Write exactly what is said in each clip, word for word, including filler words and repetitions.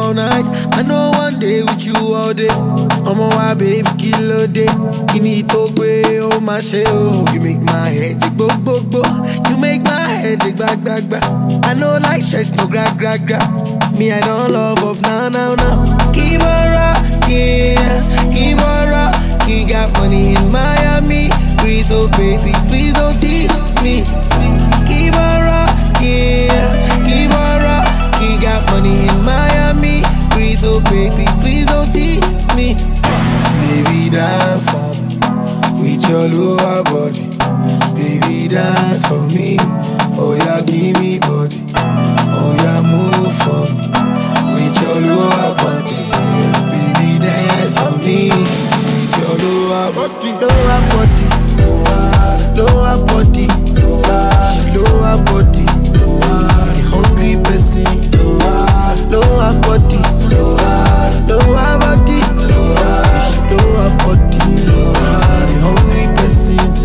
all night. I know one day with you all day. I'm on my baby, kill a day. You need to go, oh my shell. You make my head dig bo bo bo. You make my head dig back back back. I know like stress, no gra gra gra. Me, I don't love up now now now. Keep on rocking, keep on rocking. Got money in Miami. Please, oh baby, please don't tease me. Keep on rocking, keep on rocking. Got money in Miami. Please, oh baby, please don't tease me. Baby, dance for me with your lower body. Baby, dance for me. Oh yeah, give me body. Oh yeah, move for me with your lower body. Baby, dance for me with your lower body. Lower body, lower, lower body, lower, lower body, lower. The hungry person, lower, lower body, lower, lower body, lower, lower body, lower. The hungry person,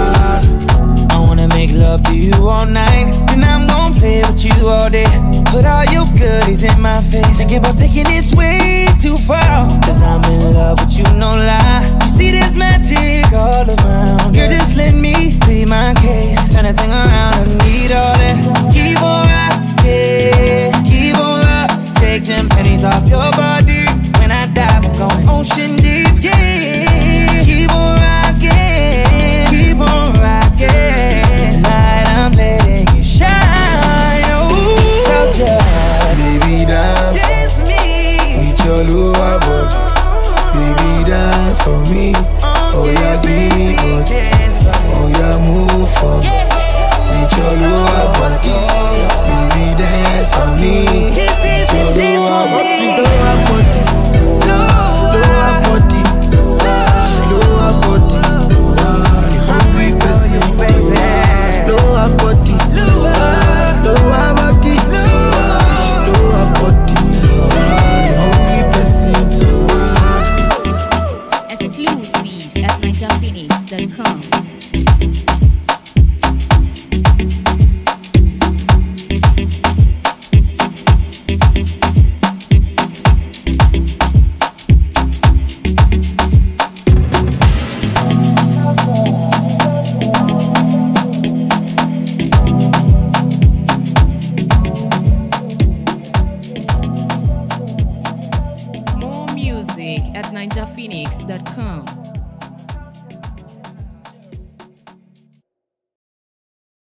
lower. I wanna make love to you all night, then I'm gon' play with you all day. Put all your goodies in my face. Thinking about taking this way too far, cause I'm in love with you, no lie. You see this magic all around. Girl, just let me be my case. Turn that thing around, I need all that. Keep on rockin', keep on rockin'. Take ten pennies off your body. When I dive, I'm going ocean deep, yeah. Keep on rockin', keep on rockin'. Tonight I'm letting you shine, oh. So just baby, dance, dance for me with your lower body. Baby, dance for me. Oh yeah, give me body. Oh yeah, move for me with your lower body. Baby, dance for me with your lower body. Lower body, lower body, lower body. The hungry person, lower body, lower body, lower body. The hungry person. Exclusive at ninja phoenix dot com.